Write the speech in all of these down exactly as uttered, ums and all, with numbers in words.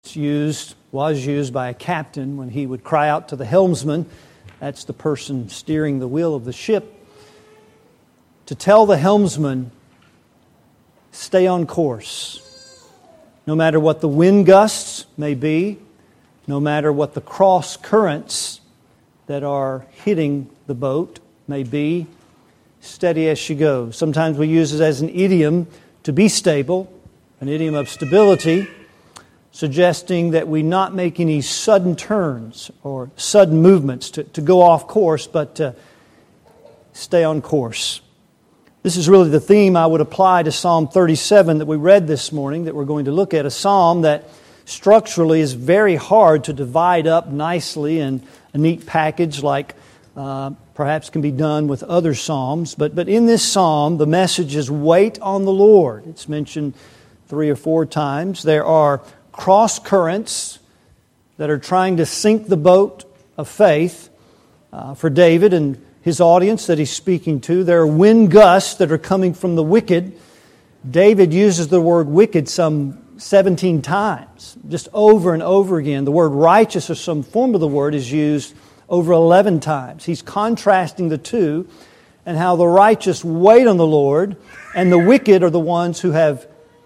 It's used, was used by a captain when he would cry out to the helmsman, that's the person steering the wheel of the ship, to tell the helmsman, stay on course. No matter what the wind gusts may be, no matter what the cross currents that are hitting the boat may be, steady as she goes. Sometimes we use it as an idiom to be stable, an idiom of stability, suggesting that we not make any sudden turns or sudden movements to, to go off course, but to stay on course. This is really the theme I would apply to Psalm thirty-seven that we read this morning, that we're going to look at, a psalm that structurally is very hard to divide up nicely in a neat package like uh, perhaps can be done with other psalms. But, but in this psalm, the message is wait on the Lord. It's mentioned three or four times. There are cross currents that are trying to sink the boat of faith uh, for David and his audience that he's speaking to. There are wind gusts that are coming from the wicked. David uses the word wicked some seventeen times, just over and over again. The word righteous, or some form of the word, is used over eleven times. He's contrasting the two and how the righteous wait on the Lord and the wicked are the ones who have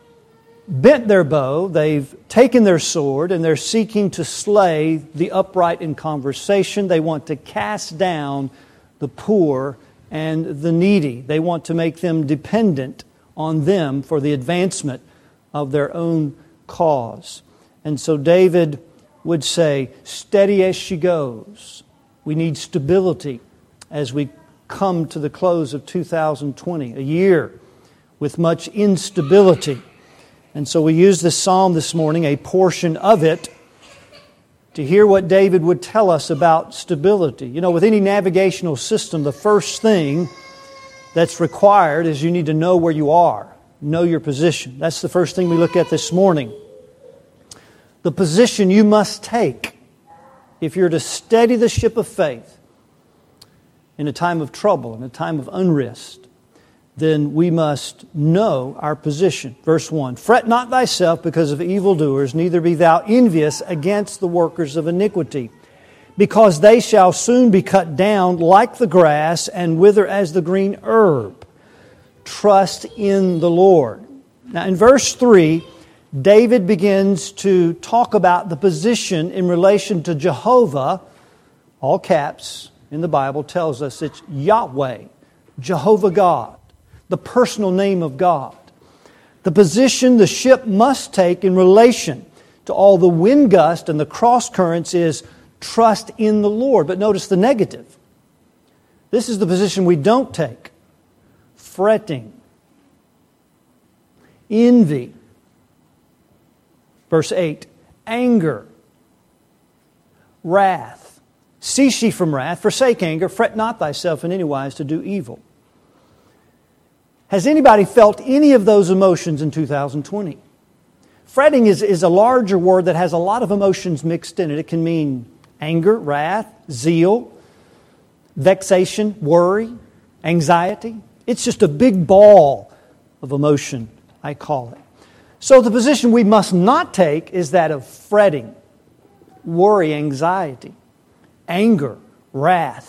bent their bow, they've taken their sword, and they're seeking to slay the upright in conversation. They want to cast down the poor and the needy. They want to make them dependent on them for the advancement of their own cause. And so David would say, steady as she goes. We need stability as we come to the close of two thousand twenty, a year with much instability. And so we use this psalm this morning, a portion of it, to hear what David would tell us about stability. You know, with any navigational system, the first thing that's required is you need to know where you are, know your position. That's the first thing we look at this morning. The position you must take if you're to steady the ship of faith in a time of trouble, in a time of unrest, then we must know our position. Verse one, fret not thyself because of evildoers, neither be thou envious against the workers of iniquity, because they shall soon be cut down like the grass and wither as the green herb. Trust in the Lord. Now in verse three, David begins to talk about the position in relation to Jehovah. All caps in the Bible tells us it's Yahweh, Jehovah God, the personal name of God. The position the ship must take in relation to all the wind gust and the cross currents is trust in the Lord. But notice the negative. This is the position we don't take. Fretting. Envy. Verse eight. Anger. Wrath. Cease ye from wrath, forsake anger, fret not thyself in any wise to do evil. Has anybody felt any of those emotions in two thousand twenty? Fretting is, is a larger word that has a lot of emotions mixed in it. It can mean anger, wrath, zeal, vexation, worry, anxiety. It's just a big ball of emotion, I call it. So the position we must not take is that of fretting, worry, anxiety, anger, wrath.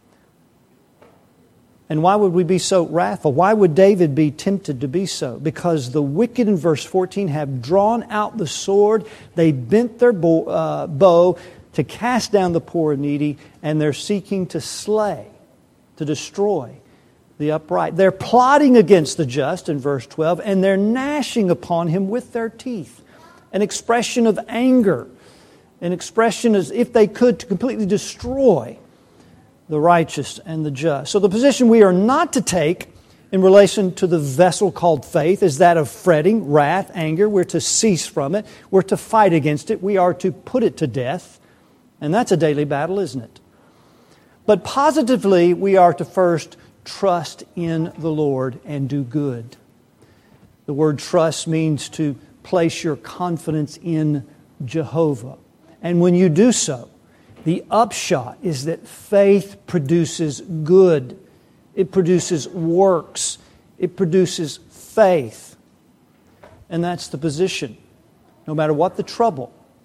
And why would we be so wrathful? Why would David be tempted to be so? Because the wicked in verse fourteen have drawn out the sword. They bent their bow, uh, bow to cast down the poor and needy, and they're seeking to slay, to destroy the upright. They're plotting against the just in verse twelve, and they're gnashing upon him with their teeth. An expression of anger, an expression as if they could to completely destroy the righteous and the just. So the position we are not to take in relation to the vessel called faith is that of fretting, wrath, anger. We're to cease from it. We're to fight against it. We are to put it to death. And that's a daily battle, isn't it? But positively, we are to first trust in the Lord and do good. The word trust means to place your confidence in Jehovah. And when you do so, the upshot is that faith produces good. It produces works. It produces faith. And that's the position. No matter what the trouble,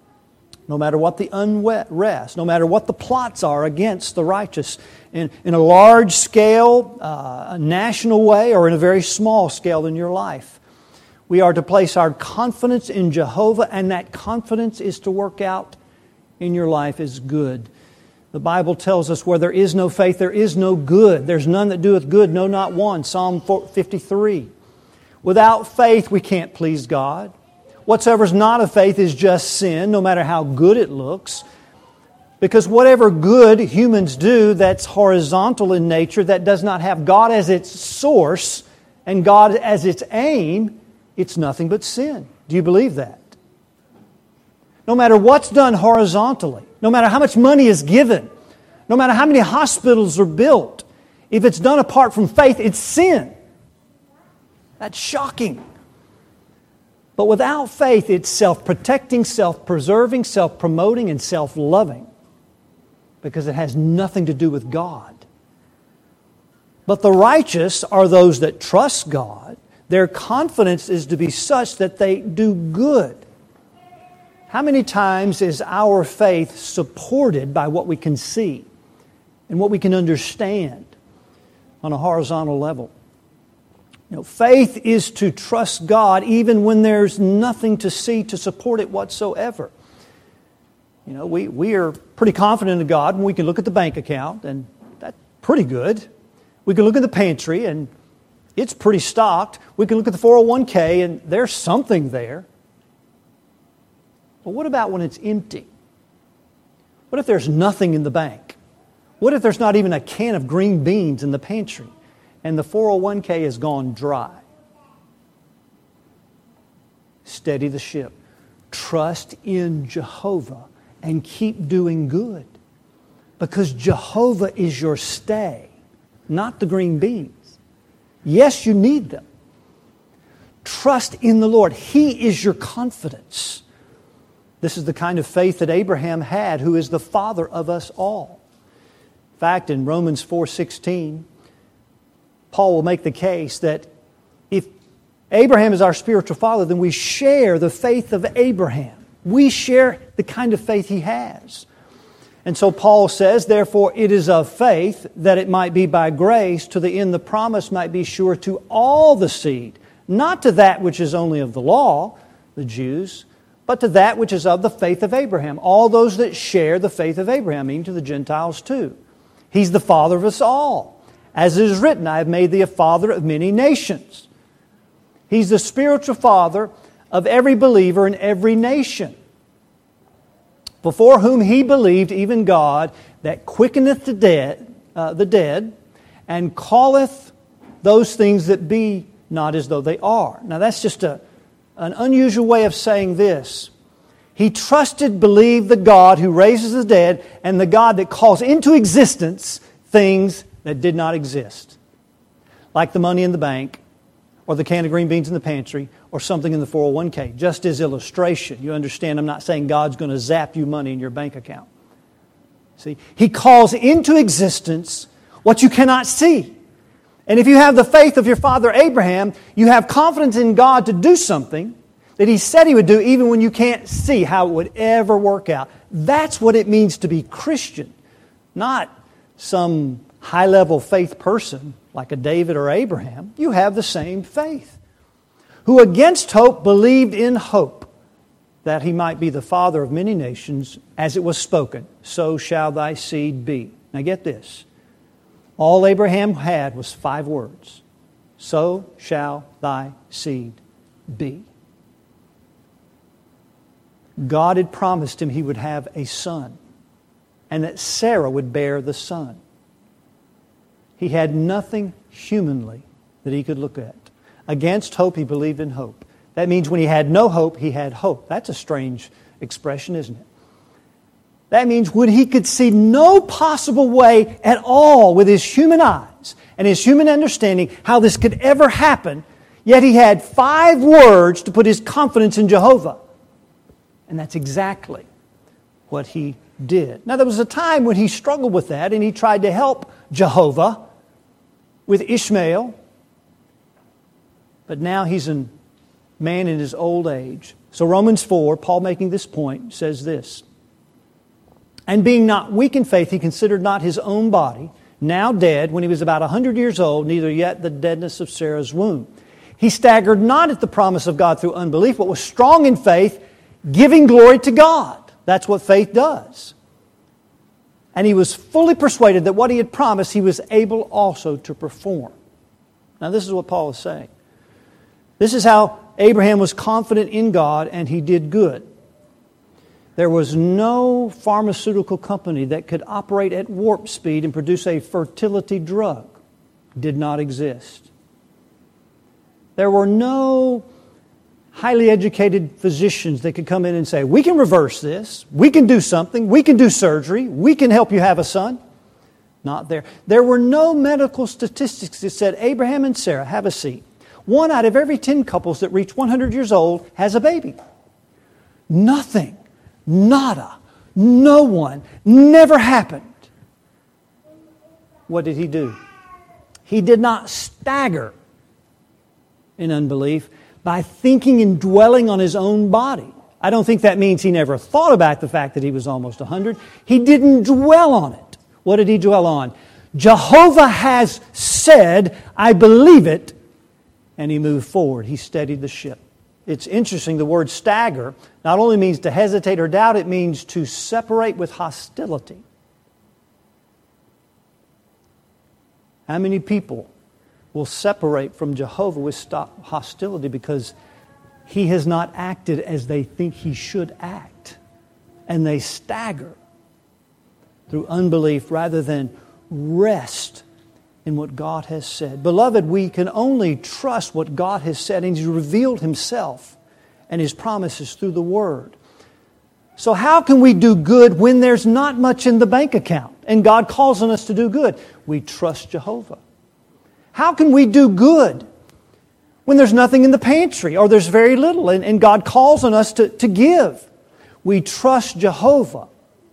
no matter what the unrest, no matter what the plots are against the righteous, in, in a large scale, uh, a national way, or in a very small scale in your life. We are to place our confidence in Jehovah, and that confidence is to work out in your life as good. The Bible tells us where there is no faith, there is no good. There's none that doeth good, no, not one. Psalm fifty-three. Without faith, we can't please God. Whatsoever is not of faith is just sin, no matter how good it looks. Because whatever good humans do that's horizontal in nature, that does not have God as its source and God as its aim, it's nothing but sin. Do you believe that? No matter what's done horizontally, no matter how much money is given, no matter how many hospitals are built, if it's done apart from faith, it's sin. That's shocking. But without faith, it's self-protecting, self-preserving, self-promoting, and self-loving, because it has nothing to do with God. But the righteous are those that trust God. Their confidence is to be such that they do good. How many times is our faith supported by what we can see and what we can understand on a horizontal level? You know, faith is to trust God even when there's nothing to see to support it whatsoever. You know, we, we are pretty confident in God when we can look at the bank account, and that's pretty good. We can look at the pantry, and it's pretty stocked. We can look at the four oh one k, and there's something there. But what about when it's empty? What if there's nothing in the bank? What if there's not even a can of green beans in the pantry and the four oh one k has gone dry? Steady the ship. Trust in Jehovah and keep doing good, because Jehovah is your stay, not the green beans. Yes, you need them. Trust in the Lord. He is your confidence. This is the kind of faith that Abraham had, who is the father of us all. In fact, in Romans four sixteen, Paul will make the case that if Abraham is our spiritual father, then we share the faith of Abraham. We share the kind of faith he has. And so Paul says, therefore it is of faith, that it might be by grace, to the end the promise might be sure to all the seed, not to that which is only of the law, the Jews, but to that which is of the faith of Abraham. All those that share the faith of Abraham, meaning to the Gentiles too. He's the father of us all. As it is written, I have made thee a father of many nations. He's the spiritual father of every believer in every nation, before whom he believed, even God, that quickeneth the dead, uh, the dead, and calleth those things that be not as though they are. Now that's just a, an unusual way of saying this. He trusted, believed the God who raises the dead, and the God that calls into existence things that did not exist. Like the money in the bank, or the can of green beans in the pantry, or something in the four oh one k. Just as illustration. You understand, I'm not saying God's going to zap you money in your bank account. See, He calls into existence what you cannot see. And if you have the faith of your father Abraham, you have confidence in God to do something that He said He would do even when you can't see how it would ever work out. That's what it means to be Christian. Not some high-level faith person like a David or Abraham. You have the same faith. Who against hope believed in hope, that he might be the father of many nations, as it was spoken, so shall thy seed be. Now get this. All Abraham had was five words. So shall thy seed be. God had promised him he would have a son, and that Sarah would bear the son. He had nothing humanly that he could look at. Against hope, he believed in hope. That means when he had no hope, he had hope. That's a strange expression, isn't it? That means when he could see no possible way at all with his human eyes and his human understanding how this could ever happen, yet he had five words to put his confidence in Jehovah. And that's exactly what he did. Now, there was a time when he struggled with that and he tried to help Jehovah with Ishmael. But now he's a man in his old age. So Romans four, Paul making this point, says this. And being not weak in faith, he considered not his own body, now dead, when he was about a hundred years old, neither yet the deadness of Sarah's womb. He staggered not at the promise of God through unbelief, but was strong in faith, giving glory to God. That's what faith does. And he was fully persuaded that what he had promised, he was able also to perform. Now this is what Paul is saying. This is how Abraham was confident in God and he did good. There was no pharmaceutical company that could operate at warp speed and produce a fertility drug. Did not exist. There were no highly educated physicians that could come in and say, we can reverse this, we can do something, we can do surgery, we can help you have a son. Not there. There were no medical statistics that said, Abraham and Sarah, have a seat. One out of every ten couples that reach one hundred years old has a baby. Nothing. Nada. No one. Never happened. What did he do? He did not stagger in unbelief by thinking and dwelling on his own body. I don't think that means he never thought about the fact that he was almost one hundred. He didn't dwell on it. What did he dwell on? Jehovah has said, I believe it. And he moved forward. He steadied the ship. It's interesting, the word stagger not only means to hesitate or doubt, it means to separate with hostility. How many people will separate from Jehovah with hostility because he has not acted as they think he should act? And they stagger through unbelief rather than rest in what God has said. Beloved, we can only trust what God has said, and He's revealed Himself and His promises through the Word. So how can we do good when there's not much in the bank account and God calls on us to do good? We trust Jehovah. How can we do good when there's nothing in the pantry or there's very little and, and God calls on us to, to give? We trust Jehovah.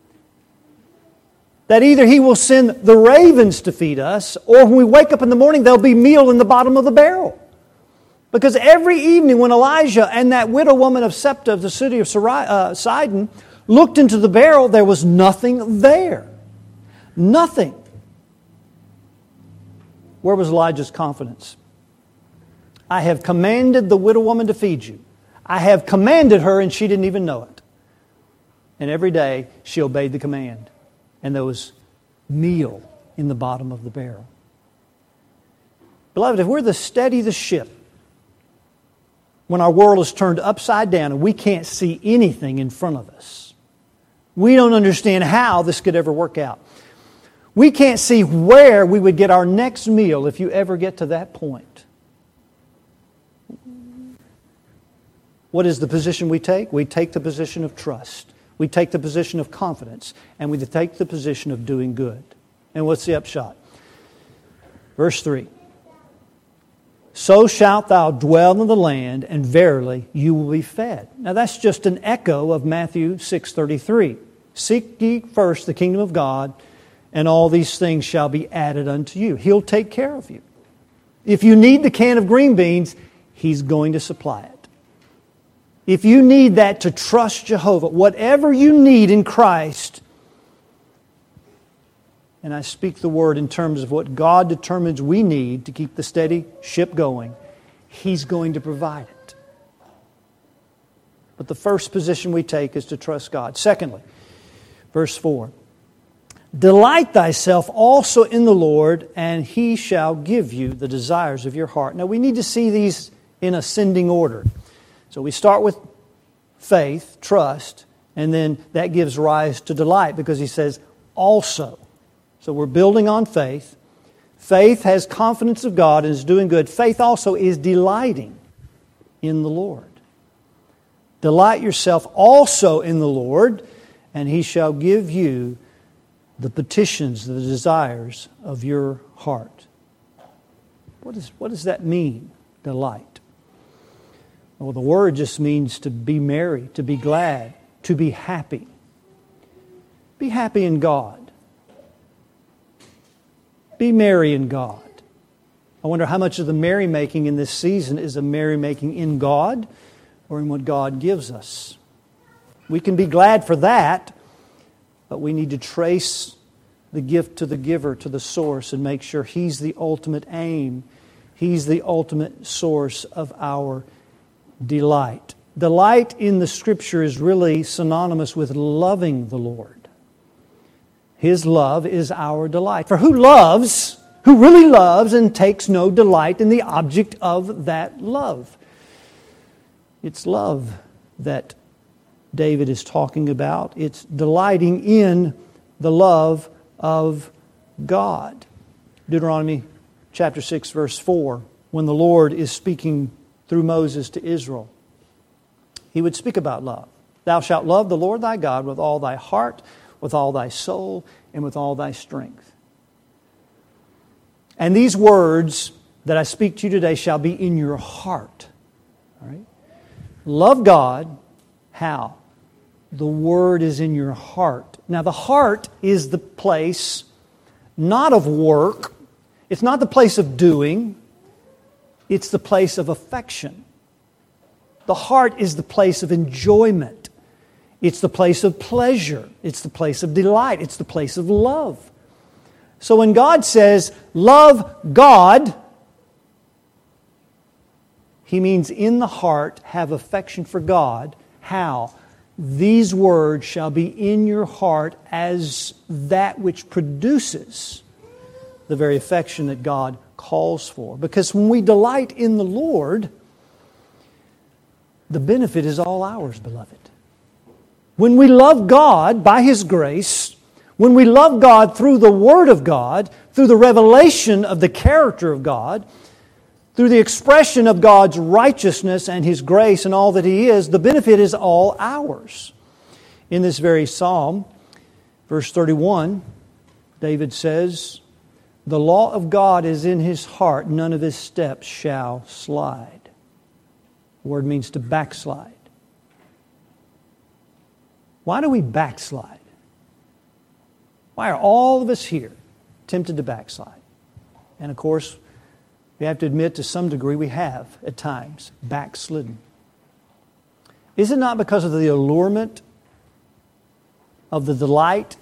That either He will send the ravens to feed us, or when we wake up in the morning, there'll be meal in the bottom of the barrel. Because every evening when Elijah and that widow woman of Septa of the city of uh, Sidon looked into the barrel, there was nothing there. Nothing. Where was Elijah's confidence? I have commanded the widow woman to feed you. I have commanded her and she didn't even know it. And every day she obeyed the command. And there was meal in the bottom of the barrel. Beloved, if we're to steady the ship when our world is turned upside down and we can't see anything in front of us, we don't understand how this could ever work out. We can't see where we would get our next meal if you ever get to that point. What is the position we take? We take the position of trust. We take the position of confidence, and we take the position of doing good. And what's the upshot? Verse three. So shalt thou dwell in the land, and verily you will be fed. Now that's just an echo of Matthew six thirty-three. Seek ye first the kingdom of God, and all these things shall be added unto you. He'll take care of you. If you need the can of green beans, He's going to supply it. If you need that to trust Jehovah, whatever you need in Christ, and I speak the word in terms of what God determines we need to keep the steady ship going, He's going to provide it. But the first position we take is to trust God. Secondly, verse four, delight thyself also in the Lord, and He shall give you the desires of your heart. Now we need to see these in ascending order. So we start with faith, trust, and then that gives rise to delight because he says also. So we're building on faith. Faith has confidence of God and is doing good. Faith also is delighting in the Lord. Delight yourself also in the Lord, and He shall give you the petitions, the desires of your heart. What, is, what does that mean, delight? Well, the word just means to be merry, to be glad, to be happy. Be happy in God. Be merry in God. I wonder how much of the merrymaking in this season is a merrymaking in God or in what God gives us. We can be glad for that, But we need to trace the gift to the giver, to the source, and make sure He's the ultimate aim. He's the ultimate source of our delight. Delight in the Scripture is really synonymous with loving the Lord. His love is our delight. For who loves, who really loves and takes no delight in the object of that love? It's love that David is talking about. It's delighting in the love of God. Deuteronomy chapter six, verse four, when the Lord is speaking through Moses to Israel, He would speak about love. Thou shalt love the Lord thy God with all thy heart, with all thy soul, and with all thy strength. And these words that I speak to you today shall be in your heart. All right? Love God. How? The Word is in your heart. Now, the heart is the place not of work. It's not the place of doing. It's the place of affection. The heart is the place of enjoyment. It's the place of pleasure. It's the place of delight. It's the place of love. So when God says, love God, He means in the heart, have affection for God. How? These words shall be in your heart as that which produces the very affection that God calls for. Because when we delight in the Lord, the benefit is all ours, beloved. When we love God by His grace, when we love God through the Word of God, through the revelation of the character of God, through the expression of God's righteousness and His grace and all that He is, the benefit is all ours. In this very psalm, verse thirty-one, David says, the law of God is in his heart, none of his steps shall slide. The word means to backslide. Why do we backslide? Why are all of us here tempted to backslide? And of course, we have to admit to some degree we have, at times, backslidden. Is it not because of the allurement of the delight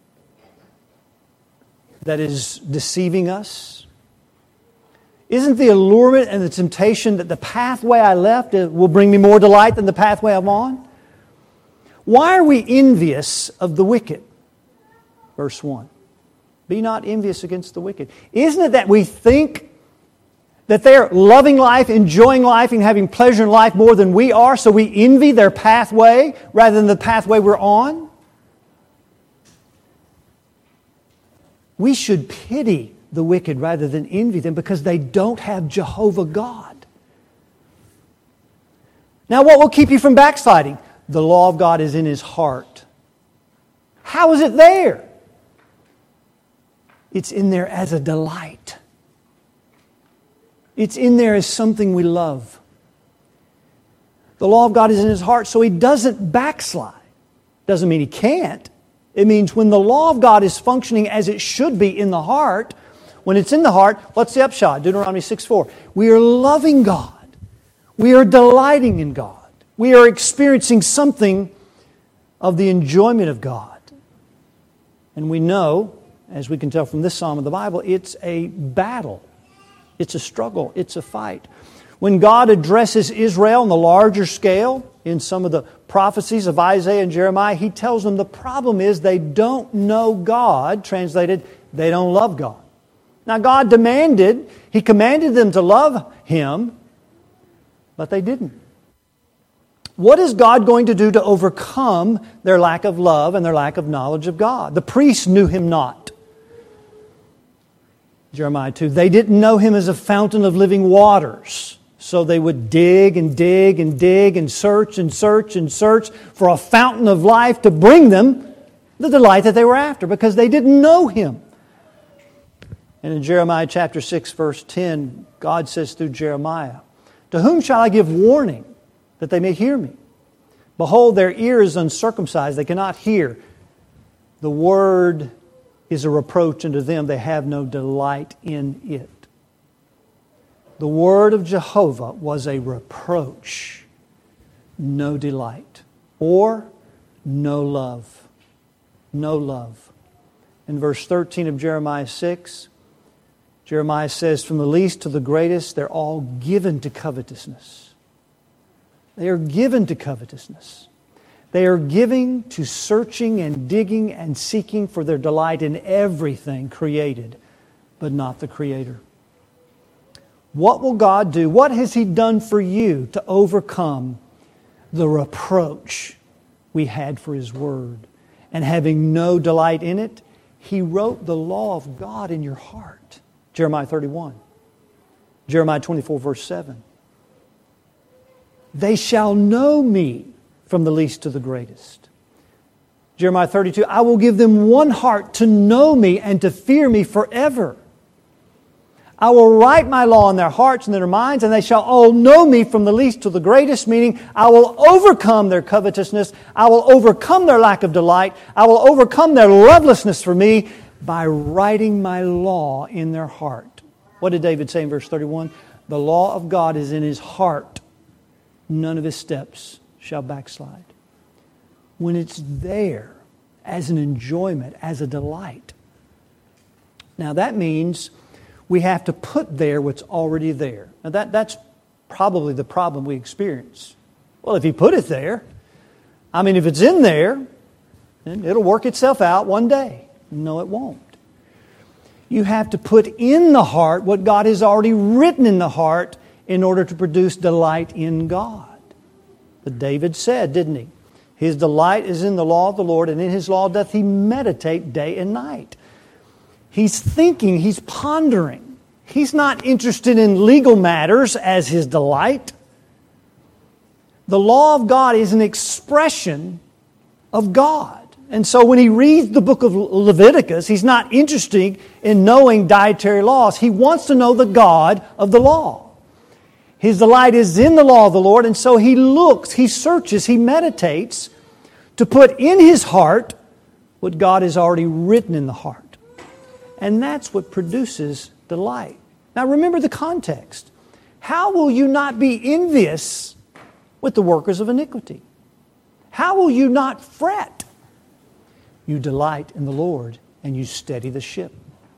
that is deceiving us? Isn't the allurement and the temptation that the pathway I left will bring me more delight than the pathway I'm on? Why are we envious of the wicked? Verse one. Be not envious against the wicked. Isn't it that we think that they're loving life, enjoying life, and having pleasure in life more than we are, so we envy their pathway rather than the pathway we're on? We should pity the wicked rather than envy them because they don't have Jehovah God. Now, what will keep you from backsliding? The law of God is in his heart. How is it there? It's in there as a delight. It's in there as something we love. The law of God is in his heart, so he doesn't backslide. Doesn't mean he can't. It means when the law of God is functioning as it should be in the heart, when it's in the heart, what's the upshot? Deuteronomy six four. We are loving God. We are delighting in God. We are experiencing something of the enjoyment of God. And we know, as we can tell from this psalm of the Bible, it's a battle. It's a struggle. It's a fight. When God addresses Israel on the larger scale, in some of the prophecies of Isaiah and Jeremiah, He tells them the problem is they don't know God. Translated, they don't love God. Now God demanded, He commanded them to love Him, but they didn't. What is God going to do to overcome their lack of love and their lack of knowledge of God? The priests knew Him not. Jeremiah two, they didn't know Him as a fountain of living waters. So they would dig and dig and dig and search and search and search for a fountain of life to bring them the delight that they were after because they didn't know Him. And in Jeremiah chapter six, verse ten, God says through Jeremiah, to whom shall I give warning that they may hear me? Behold, their ear is uncircumcised, they cannot hear. The word is a reproach unto them, they have no delight in it. The word of Jehovah was a reproach, no delight, or no love. no love. In verse thirteen of Jeremiah six, Jeremiah says, from the least to the greatest, they're all given to covetousness. They are given to covetousness. They are giving to searching and digging and seeking for their delight in everything created, but not the Creator. What will God do? What has He done for you to overcome the reproach we had for His Word? And having no delight in it, He wrote the law of God in your heart. Jeremiah thirty-one. Jeremiah twenty-four, verse seven. They shall know me from the least to the greatest. Jeremiah thirty-two, I will give them one heart to know me and to fear me forever. I will write my law in their hearts and in their minds, and they shall all know me from the least to the greatest, meaning I will overcome their covetousness. I will overcome their lack of delight. I will overcome their lovelessness for me by writing my law in their heart. What did David say in verse thirty-one? The law of God is in his heart. None of his steps shall backslide. When it's there as an enjoyment, as a delight. Now that means we have to put there what's already there. Now that, that's probably the problem we experience. Well, if you put it there, I mean, if it's in there, then it'll work itself out one day. No, it won't. You have to put in the heart what God has already written in the heart in order to produce delight in God. But David said, didn't he? His delight is in the law of the Lord, and in His law doth he meditate day and night. He's thinking, he's pondering. He's not interested in legal matters as his delight. The law of God is an expression of God. And so when he reads the book of Leviticus, he's not interested in knowing dietary laws. He wants to know the God of the law. His delight is in the law of the Lord, and so he looks, he searches, he meditates to put in his heart what God has already written in the heart. And that's what produces delight. Now remember the context. How will you not be envious with the workers of iniquity? How will you not fret? You delight in the Lord and you steady the ship.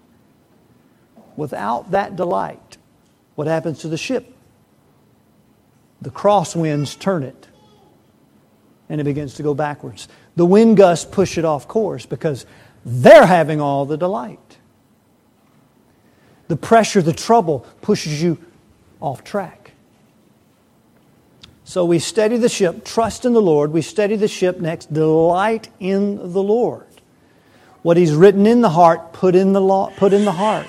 Without that delight, what happens to the ship? The crosswinds turn it and it begins to go backwards. The wind gusts push it off course because they're having all the delight. The pressure, the trouble pushes you off track. So we steady the ship, trust in the Lord. We steady the ship next, delight in the Lord. What He's written in the heart, put in the law, put in the heart.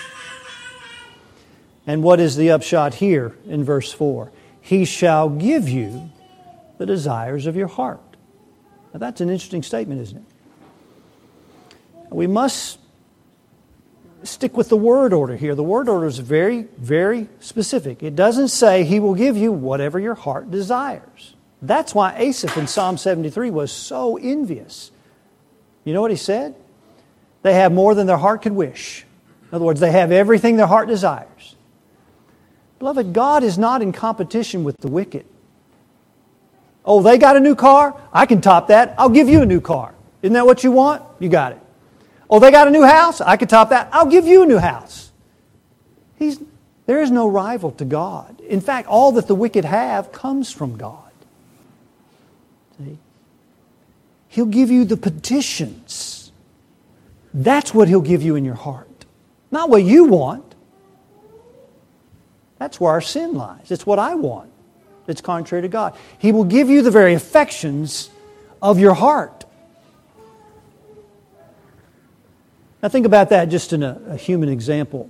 And what is the upshot here in verse four? He shall give you the desires of your heart. Now that's an interesting statement, isn't it? We must stick with the word order here. The word order is very, very specific. It doesn't say He will give you whatever your heart desires. That's why Asaph in Psalm seventy-three was so envious. You know what he said? They have more than their heart could wish. In other words, they have everything their heart desires. Beloved, God is not in competition with the wicked. Oh, they got a new car? I can top that. I'll give you a new car. Isn't that what you want? You got it. Oh, they got a new house? I can top that. I'll give you a new house. He's, there is no rival to God. In fact, all that the wicked have comes from God. See? He'll give you the petitions. That's what He'll give you in your heart. Not what you want. That's where our sin lies. It's what I want. It's contrary to God. He will give you the very affections of your heart. Now think about that just in a, a human example.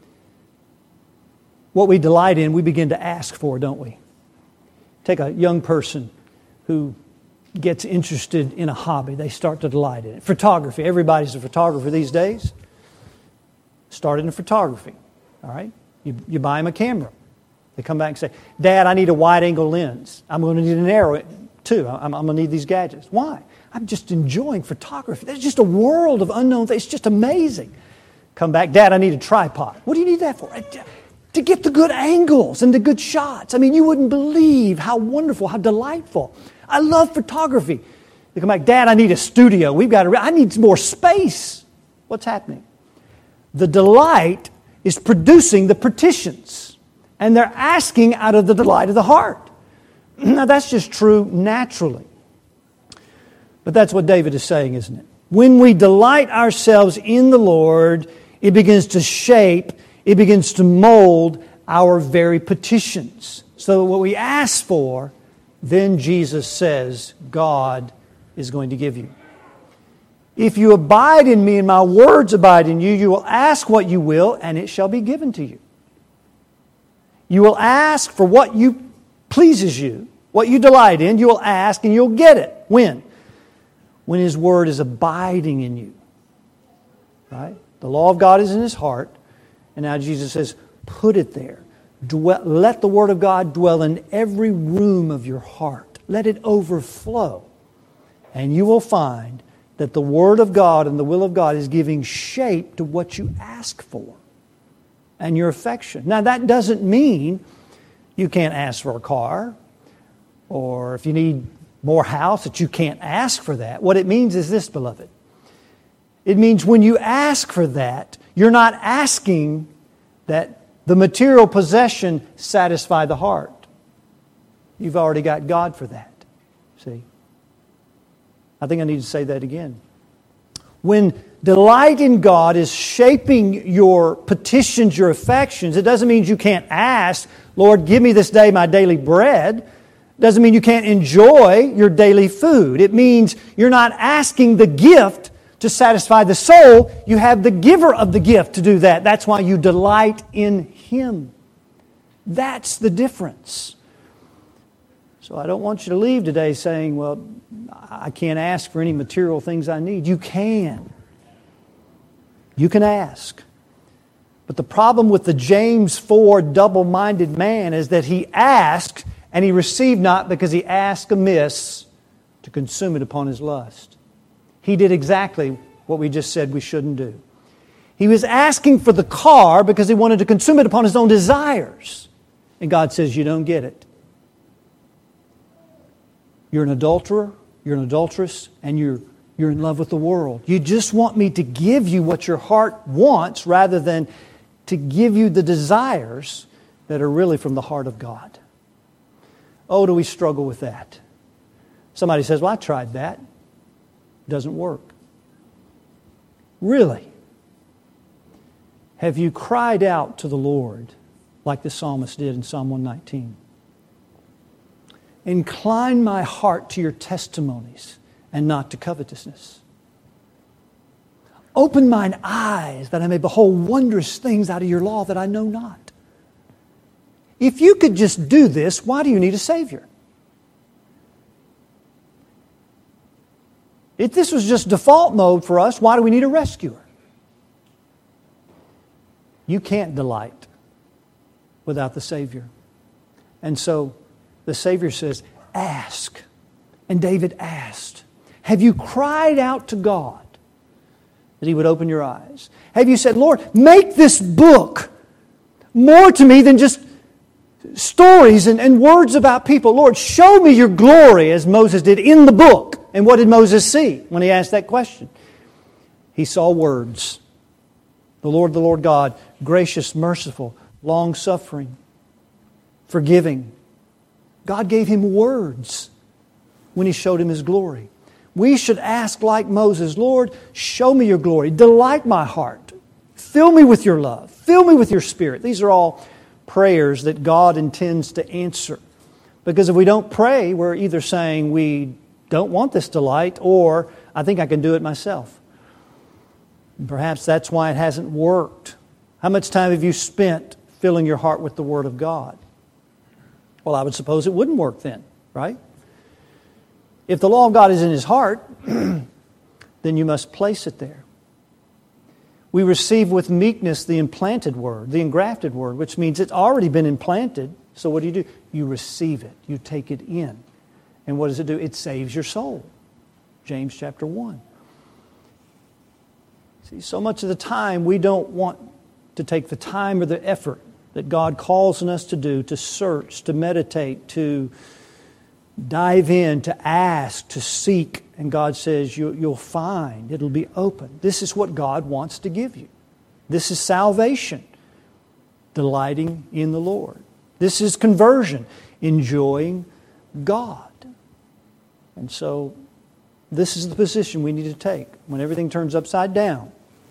What we delight in, we begin to ask for, don't we? Take a young person who gets interested in a hobby. They start to delight in it. Photography. Everybody's a photographer these days. Started in photography. All right? You, you buy them a camera. They come back and say, Dad, I need a wide-angle lens. I'm going to need an arrow too. I'm, I'm going to need these gadgets. Why? I'm just enjoying photography. There's just a world of unknown things. It's just amazing. Come back, Dad, I need a tripod. What do you need that for? To get the good angles and the good shots. I mean, you wouldn't believe how wonderful, how delightful. I love photography. They come back, Dad, I need a studio. We've got to, I need more space. What's happening? The delight is producing the petitions. And they're asking out of the delight of the heart. Now that's just true naturally. But that's what David is saying, isn't it? When we delight ourselves in the Lord, it begins to shape, it begins to mold our very petitions. So what we ask for, then Jesus says, God is going to give you. If you abide in me and my words abide in you, you will ask what you will and it shall be given to you. You will ask for what you pleases you, what you delight in, you will ask and you'll get it. When? When His Word is abiding in you. Right? The law of God is in His heart. And now Jesus says, put it there. Dwell, let the Word of God dwell in every room of your heart. Let it overflow. And you will find that the Word of God and the will of God is giving shape to what you ask for and your affection. Now that doesn't mean you can't ask for a car, or if you need more house that you can't ask for that. What it means is this, beloved. It means when you ask for that, you're not asking that the material possession satisfy the heart. You've already got God for that. See? I think I need to say that again. When delight in God is shaping your petitions, your affections, it doesn't mean you can't ask, Lord, give me this day my daily bread. It doesn't mean you can't enjoy your daily food. It means you're not asking the gift to satisfy the soul. You have the giver of the gift to do that. That's why you delight in Him. That's the difference. So I don't want you to leave today saying, well, I can't ask for any material things I need. You can. You can ask. But the problem with the James four double-minded man is that he asked and he received not because he asked amiss to consume it upon his lust. He did exactly what we just said we shouldn't do. He was asking for the car because he wanted to consume it upon his own desires. And God says, you don't get it. You're an adulterer, you're an adulteress, and you're, you're in love with the world. You just want me to give you what your heart wants rather than to give you the desires that are really from the heart of God. Oh, do we struggle with that? Somebody says, well, I tried that. It doesn't work. Really? Have you cried out to the Lord like the psalmist did in Psalm one nineteen? Incline my heart to your testimonies and not to covetousness. Open mine eyes that I may behold wondrous things out of your law that I know not. If you could just do this, why do you need a Savior? If this was just default mode for us, why do we need a rescuer? You can't delight without the Savior. And so the Savior says, ask. And David asked. Have you cried out to God that He would open your eyes? Have you said, Lord, make this book more to me than just stories and, and words about people? Lord, show me your glory as Moses did in the book. And what did Moses see when he asked that question? He saw words. The Lord, the Lord God, gracious, merciful, long-suffering, forgiving. God gave him words when He showed him His glory. We should ask like Moses, Lord, show me your glory. Delight my heart. Fill me with your love. Fill me with your Spirit. These are all prayers that God intends to answer. Because if we don't pray, we're either saying we don't want this delight or I think I can do it myself. And perhaps that's why it hasn't worked. How much time have you spent filling your heart with the Word of God? Well, I would suppose it wouldn't work then, right? If the law of God is in his heart, then you must place it there. We receive with meekness the implanted word, the engrafted word, which means it's already been implanted. So what do you do? You receive it. You take it in. And what does it do? It saves your soul. James chapter one. See, so much of the time we don't want to take the time or the effort that God calls on us to do, to search, to meditate, to dive in, to ask, to seek, and God says you, you'll find, it'll be open. This is what God wants to give you. This is salvation, delighting in the Lord. This is conversion, enjoying God. And so this is the position we need to take. When everything turns upside down,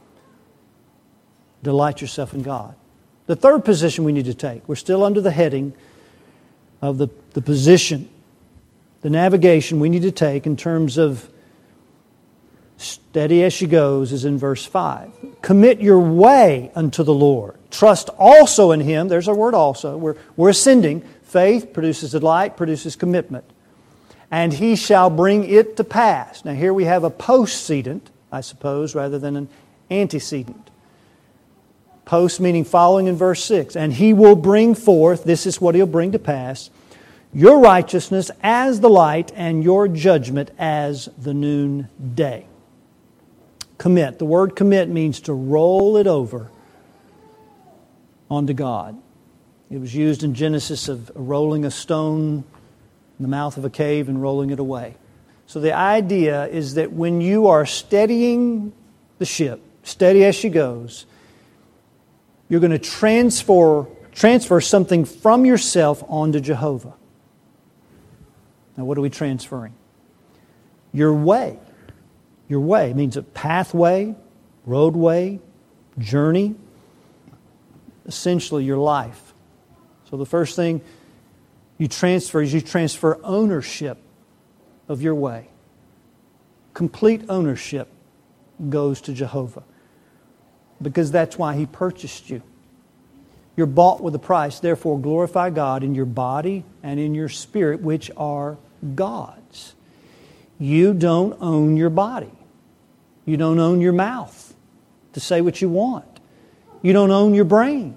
delight yourself in God. The third position we need to take, we're still under the heading of the, the position, the navigation we need to take in terms of steady as she goes, is in verse five. Commit your way unto the Lord. Trust also in Him. There's our word also. We're, we're ascending. Faith produces delight, produces commitment. And He shall bring it to pass. Now here we have a postcedent, I suppose, rather than an antecedent. Post meaning following in verse six. And He will bring forth, this is what He'll bring to pass, your righteousness as the light and your judgment as the noonday. Commit. The word commit means to roll it over onto God. It was used in Genesis of rolling a stone in the mouth of a cave and rolling it away. So the idea is that when you are steadying the ship, steady as she goes, you're going to transfer, transfer something from yourself onto Jehovah. Now what are we transferring? Your way. Your way means a pathway, roadway, journey, essentially your life. So the first thing you transfer is you transfer ownership of your way. Complete ownership goes to Jehovah, because that's why He purchased you. You're bought with a price. Therefore, glorify God in your body and in your spirit, which are God's. You don't own your body. You don't own your mouth to say what you want. You don't own your brain.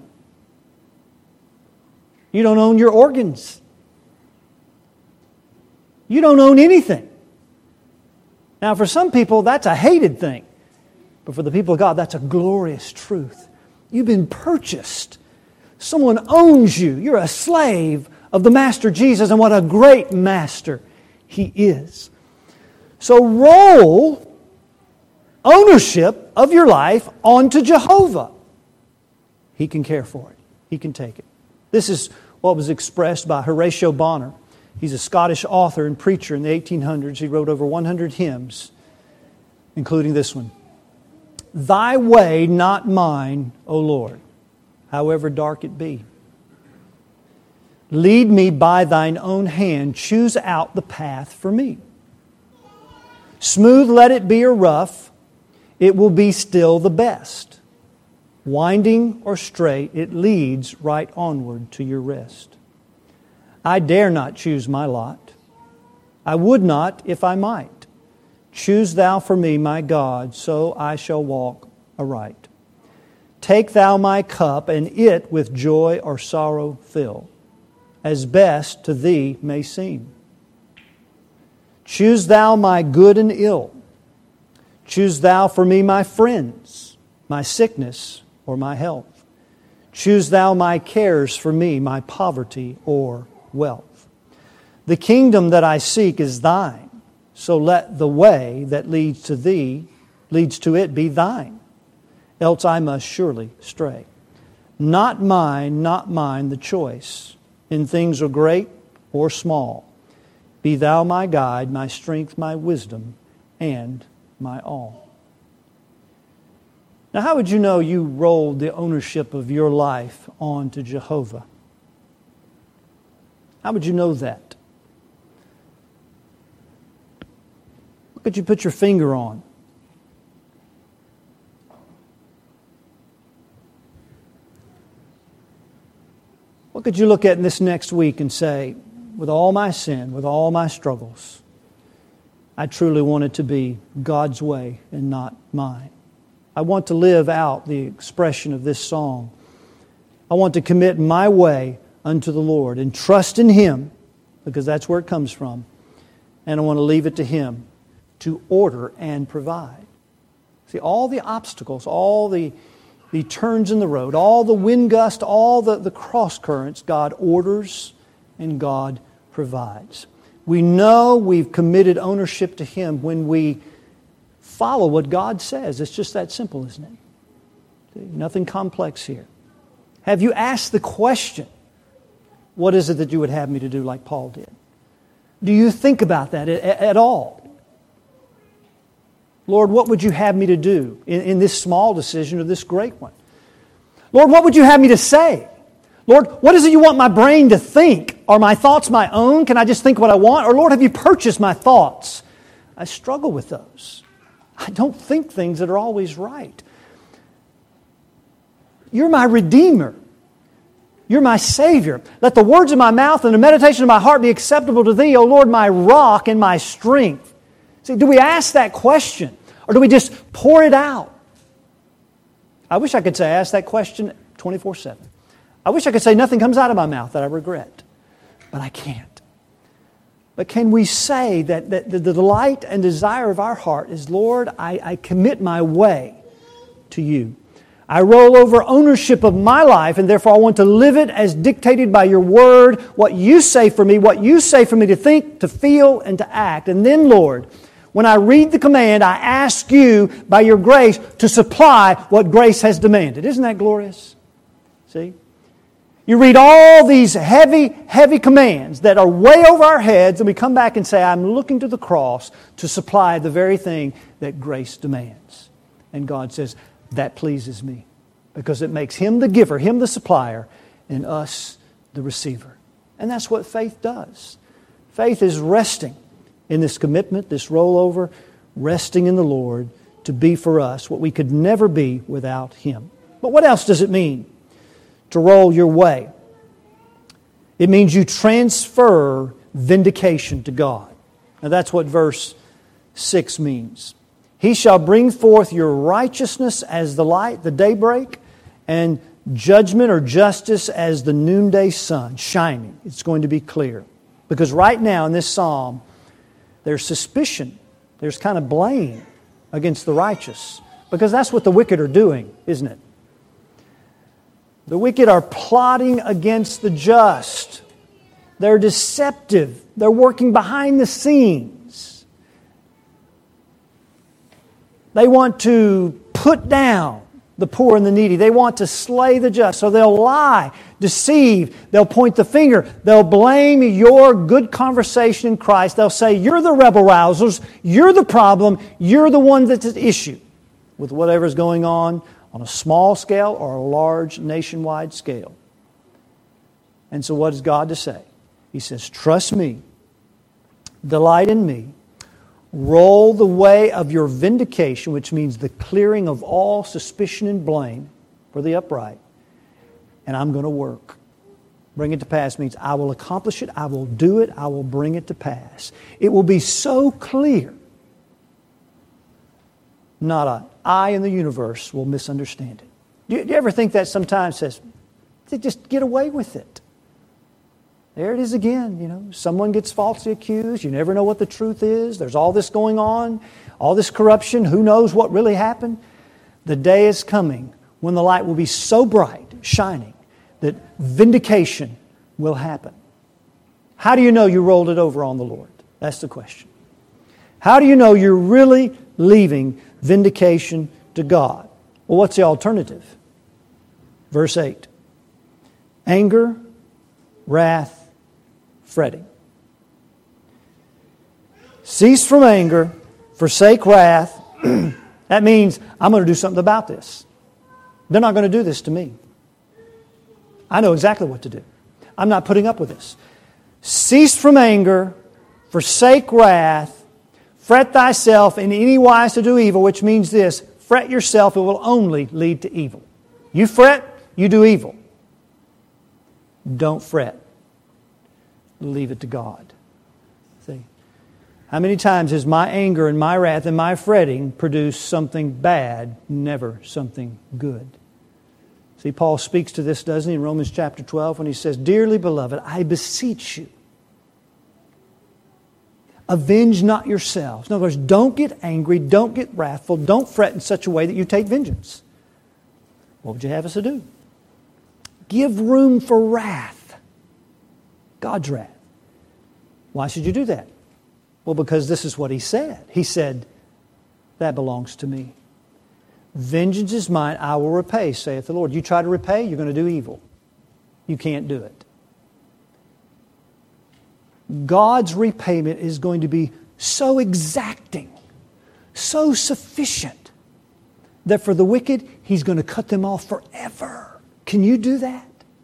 You don't own your organs. You don't own anything. Now, for some people, that's a hated thing. But for the people of God, that's a glorious truth. You've been purchased. Someone owns you. You're a slave of the Master Jesus, and what a great Master He is. So roll ownership of your life onto Jehovah. He can care for it. He can take it. This is what was expressed by Horatio Bonner. He's a Scottish author and preacher in the eighteen hundreds. He wrote over one hundred hymns, including this one. Thy way, not mine, O Lord, however dark it be. Lead me by Thine own hand. Choose out the path for me. Smooth let it be or rough, it will be still the best. Winding or straight, it leads right onward to your rest. I dare not choose my lot. I would not if I might. Choose Thou for me, my God, so I shall walk aright. Take Thou my cup, and it with joy or sorrow fill, as best to Thee may seem. Choose Thou my good and ill. Choose Thou for me my friends, my sickness or my health. Choose Thou my cares for me, my poverty or wealth. The kingdom that I seek is Thine, so let the way that leads to Thee, leads to it, be Thine. Else I must surely stray. Not mine, not mine the choice, in things or great or small. Be Thou my guide, my strength, my wisdom, and my all. Now, how would you know you rolled the ownership of your life onto Jehovah? How would you know that? What could you put your finger on? What could you look at in this next week and say, with all my sin, with all my struggles, I truly want it to be God's way and not mine. I want to live out the expression of this song. I want to commit my way unto the Lord and trust in Him, because that's where it comes from. And I want to leave it to Him to order and provide. See, all the obstacles, all the, the turns in the road, all the wind gust, all the, the cross currents, God orders and God provides. We know we've committed ownership to Him when we follow what God says. It's just that simple, isn't it? See, nothing complex here. Have you asked the question, what is it that you would have me to do, like Paul did? Do you think about that at, at all? Lord, what would you have me to do in, in this small decision or this great one? Lord, what would you have me to say? Lord, what is it you want my brain to think? Are my thoughts my own? Can I just think what I want? Or Lord, have you purchased my thoughts? I struggle with those. I don't think things that are always right. You're my Redeemer. You're my Savior. Let the words of my mouth and the meditation of my heart be acceptable to Thee, O Lord, my rock and my strength. See, do we ask that question? Or do we just pour it out? I wish I could say I ask that question twenty-four seven. I wish I could say nothing comes out of my mouth that I regret. But I can't. But can we say that, that the delight and desire of our heart is, Lord, I, I commit my way to You. I roll over ownership of my life, and therefore I want to live it as dictated by Your Word, what You say for me, what You say for me to think, to feel, and to act. And then, Lord, when I read the command, I ask You, by Your grace, to supply what grace has demanded. Isn't that glorious? See? You read all these heavy, heavy commands that are way over our heads, and we come back and say, I'm looking to the cross to supply the very thing that grace demands. And God says, that pleases Me, because it makes Him the giver, Him the supplier, and us the receiver. And that's what faith does. Faith is resting in this commitment, this rollover, resting in the Lord to be for us what we could never be without Him. But what else does it mean to roll your way? It means you transfer vindication to God. Now that's what verse six means. He shall bring forth your righteousness as the light, the daybreak, and judgment or justice as the noonday sun, shining. It's going to be clear. Because right now in this psalm, there's suspicion, there's kind of blame against the righteous. Because that's what the wicked are doing, isn't it? The wicked are plotting against the just. They're deceptive. They're working behind the scenes. They want to put down the poor and the needy. They want to slay the just. So they'll lie, deceive. They'll point the finger. They'll blame your good conversation in Christ. They'll say, you're the rebel rousers. You're the problem. You're the one that's at issue with whatever's going on on a small scale or a large nationwide scale. And so what is God to say? He says, trust Me, delight in Me, roll the way of your vindication, which means the clearing of all suspicion and blame for the upright, and I'm going to work. Bring it to pass means I will accomplish it, I will do it, I will bring it to pass. It will be so clear, not an eye in the universe will misunderstand it. Do you, do you ever think that sometimes says, just get away with it? There it is again, you know. Someone gets falsely accused. You never know what the truth is. There's all this going on, all this corruption. Who knows what really happened? The day is coming when the light will be so bright, shining, that vindication will happen. How do you know you rolled it over on the Lord? That's the question. How do you know you're really leaving vindication to God? Well, what's the alternative? Verse eight. Anger, wrath, fretting. Cease from anger, forsake wrath. That means I'm going to do something about this. They're not going to do this to me. I know exactly what to do. I'm not putting up with this. Cease from anger, forsake wrath, fret thyself in any wise to do evil, which means this: fret yourself, it will only lead to evil. You fret, you do evil. Don't fret. Leave it to God. See? How many times has my anger and my wrath and my fretting produced something bad, never something good? See, Paul speaks to this, doesn't he, in Romans chapter twelve when he says, Dearly beloved, I beseech you, avenge not yourselves. In other words, don't get angry, don't get wrathful, don't fret in such a way that you take vengeance. What would you have us to do? Give room for wrath. God's wrath. Why should you do that? Well, because this is what He said. He said, that belongs to me. Vengeance is mine, I will repay, saith the Lord. You try to repay, you're going to do evil. You can't do it. God's repayment is going to be so exacting, so sufficient, that for the wicked, He's going to cut them off forever. Can you do that?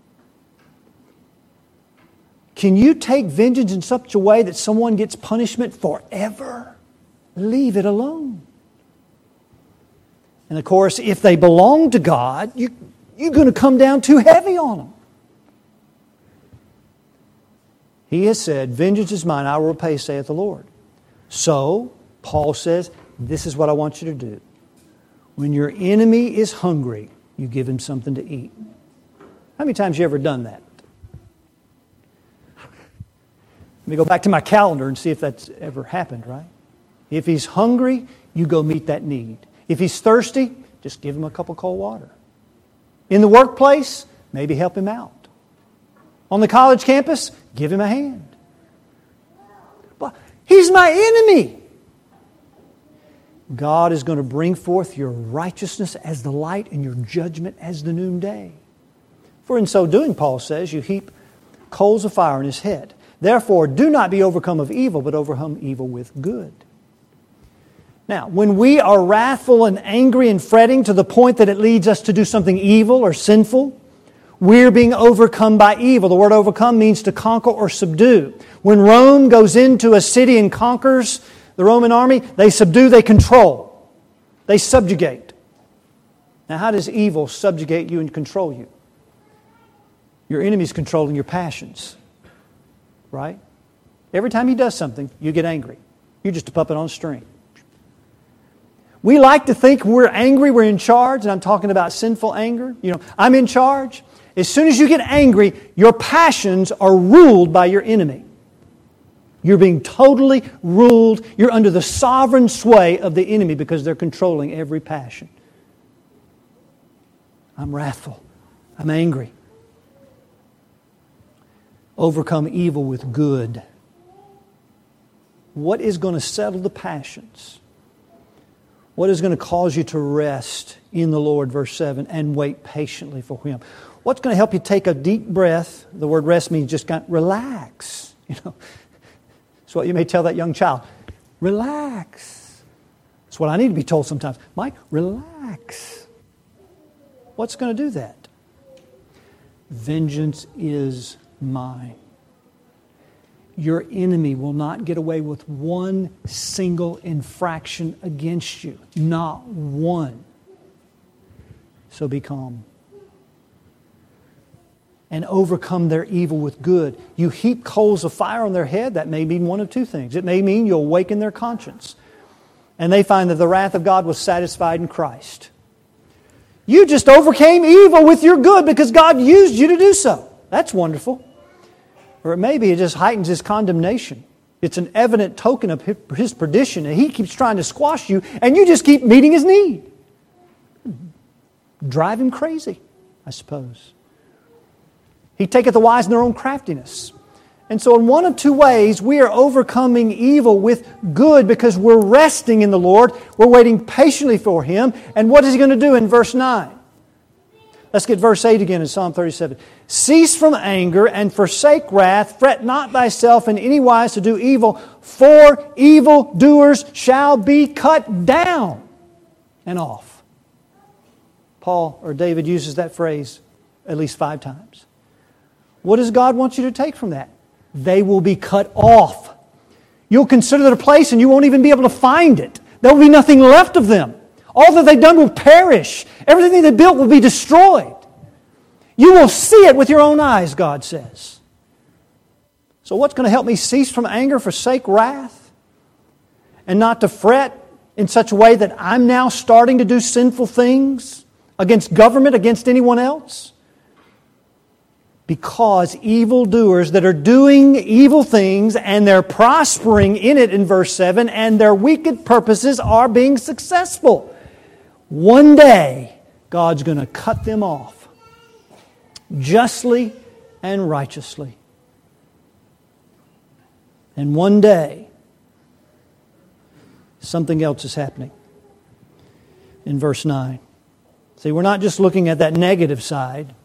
Can you take vengeance in such a way that someone gets punishment forever? Leave it alone. And of course, if they belong to God, you, you're going to come down too heavy on them. He has said, vengeance is mine, I will repay, saith the Lord. So, Paul says, this is what I want you to do. When your enemy is hungry, you give him something to eat. How many times have you ever done that? Let me go back to my calendar and see if that's ever happened, right? If he's hungry, you go meet that need. If he's thirsty, just give him a cup of cold water. In the workplace, maybe help him out. On the college campus, give him a hand. But he's my enemy. God is going to bring forth your righteousness as the light and your judgment as the noonday. For in so doing, Paul says, you heap coals of fire on his head. Therefore, do not be overcome of evil, but overcome evil with good. Now, when we are wrathful and angry and fretting to the point that it leads us to do something evil or sinful, we're being overcome by evil. The word overcome means to conquer or subdue. When Rome goes into a city and conquers the Roman army, they subdue, they control. They subjugate. Now, how does evil subjugate you and control you? Your enemy's controlling your passions. Right? Every time he does something, you get angry. You're just a puppet on a string. We like to think we're angry, we're in charge, and I'm talking about sinful anger. You know, I'm in charge. As soon as you get angry, your passions are ruled by your enemy. You're being totally ruled. You're under the sovereign sway of the enemy because they're controlling every passion. I'm wrathful. I'm angry. Overcome evil with good. What is going to settle the passions? What is going to cause you to rest in the Lord, verse seven, and wait patiently for Him? What's going to help you take a deep breath? The word rest means just kind of relax. You know, it's what you may tell that young child. Relax. That's what I need to be told sometimes. Mike, relax. What's going to do that? Vengeance is mine. Your enemy will not get away with one single infraction against you. Not one. So be calm. And overcome their evil with good. You heap coals of fire on their head. That may mean one of two things. It may mean you'll awaken their conscience. And they find that the wrath of God was satisfied in Christ. You just overcame evil with your good because God used you to do so. That's wonderful. Or it may be it just heightens His condemnation. It's an evident token of His perdition, and He keeps trying to squash you, and you just keep meeting His need. Drive Him crazy, I suppose. He taketh the wise in their own craftiness. And so in one of two ways, we are overcoming evil with good because we're resting in the Lord. We're waiting patiently for Him. And what is He going to do in verse nine? Let's get verse eight again in Psalm thirty-seven. Cease from anger and forsake wrath. Fret not thyself in any wise to do evil, for evildoers shall be cut down and off. Paul or David uses that phrase at least five times. What does God want you to take from that? They will be cut off. You'll consider their place and you won't even be able to find it. There will be nothing left of them. All that they've done will perish. Everything they built will be destroyed. You will see it with your own eyes, God says. So what's going to help me cease from anger, forsake wrath, and not to fret in such a way that I'm now starting to do sinful things against government, against anyone else? Because evildoers that are doing evil things and they're prospering in it in verse seven and their wicked purposes are being successful. One day, God's going to cut them off justly and righteously. And one day, something else is happening. In verse nine. See, we're not just looking at that negative side.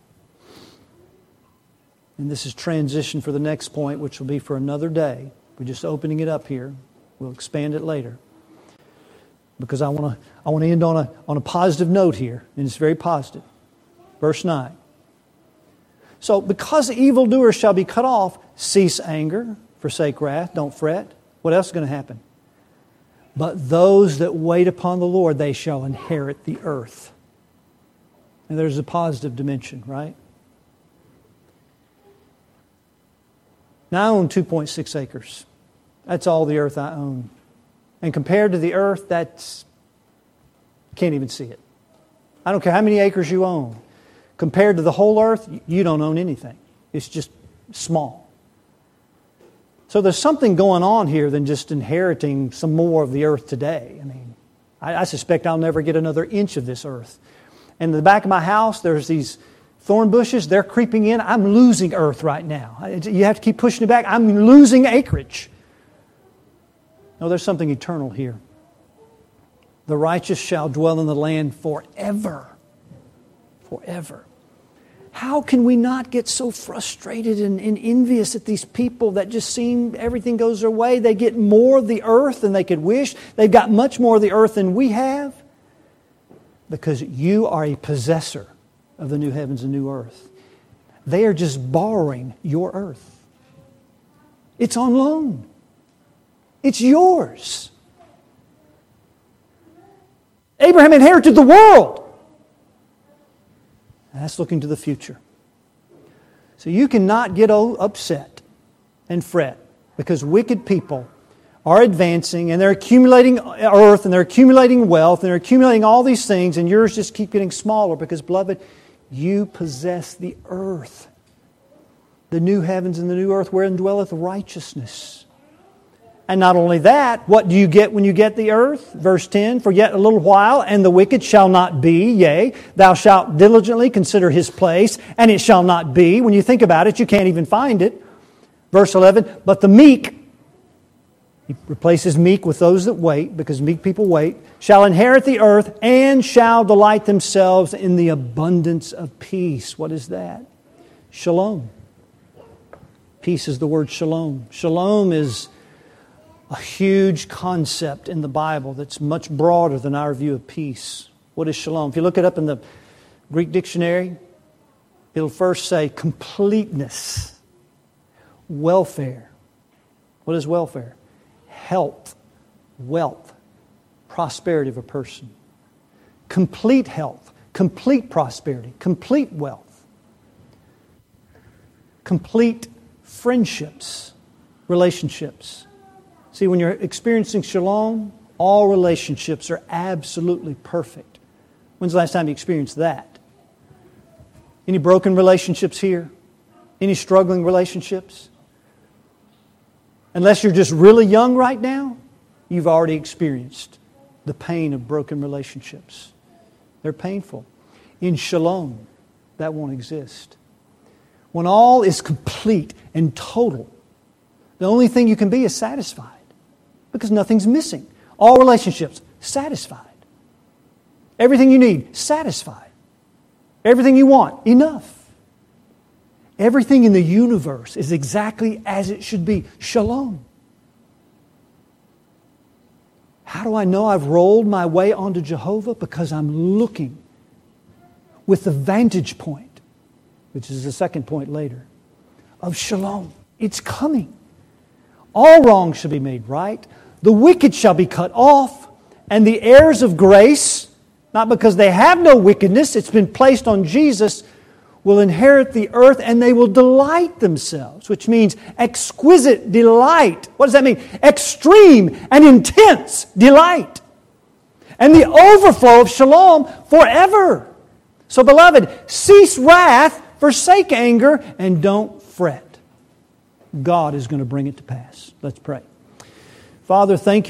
And this is transition for the next point, which will be for another day. We're just opening it up here. We'll expand it later. Because I want to I want to end on a, on a positive note here. And it's very positive. Verse nine. So, because the evildoers shall be cut off, cease anger, forsake wrath, don't fret. What else is going to happen? But those that wait upon the Lord, they shall inherit the earth. And there's a positive dimension, right? Now I own two point six acres. That's all the earth I own. And compared to the earth, that's... can't even see it. I don't care how many acres you own. Compared to the whole earth, you don't own anything. It's just small. So there's something going on here than just inheriting some more of the earth today. I mean, I, I suspect I'll never get another inch of this earth. And in the back of my house, there's these thorn bushes. They're creeping in. I'm losing earth right now. You have to keep pushing it back. I'm losing acreage. No, there's something eternal here. The righteous shall dwell in the land forever. Forever. How can we not get so frustrated and, and envious at these people that just seem everything goes their way? They get more of the earth than they could wish. They've got much more of the earth than we have. Because you are a possessor of the new heavens and new earth. They are just borrowing your earth. It's on loan. It's yours. Abraham inherited the world. And that's looking to the future. So you cannot get upset and fret because wicked people are advancing and they're accumulating earth and they're accumulating wealth and they're accumulating all these things and yours just keep getting smaller because, beloved, you possess the earth. The new heavens and the new earth wherein dwelleth righteousness. And not only that, what do you get when you get the earth? Verse ten, for yet a little while, and the wicked shall not be, yea, thou shalt diligently consider his place, and it shall not be. When you think about it, you can't even find it. Verse eleven, but the meek, he replaces meek with those that wait, because meek people wait, shall inherit the earth, and shall delight themselves in the abundance of peace. What is that? Shalom. Peace is the word shalom. Shalom is a huge concept in the Bible that's much broader than our view of peace. What is shalom? If you look it up in the Greek dictionary, it'll first say completeness, welfare. What is welfare? Health, wealth, prosperity of a person. Complete health, complete prosperity, complete wealth. Complete friendships, relationships. See, when you're experiencing shalom, all relationships are absolutely perfect. When's the last time you experienced that? Any broken relationships here? Any struggling relationships? Unless you're just really young right now, you've already experienced the pain of broken relationships. They're painful. In shalom, that won't exist. When all is complete and total, the only thing you can be is satisfied. Because nothing's missing. All relationships, satisfied. Everything you need, satisfied. Everything you want, enough. Everything in the universe is exactly as it should be. Shalom. How do I know I've rolled my way onto Jehovah? Because I'm looking with the vantage point, which is the second point later, of shalom. It's coming. All wrongs shall be made right. The wicked shall be cut off. And the heirs of grace, not because they have no wickedness, it's been placed on Jesus, will inherit the earth and they will delight themselves, which means exquisite delight. What does that mean? Extreme and intense delight. And the overflow of shalom forever. So, beloved, cease wrath, forsake anger, and don't fret. God is going to bring it to pass. Let's pray. Father, thank you.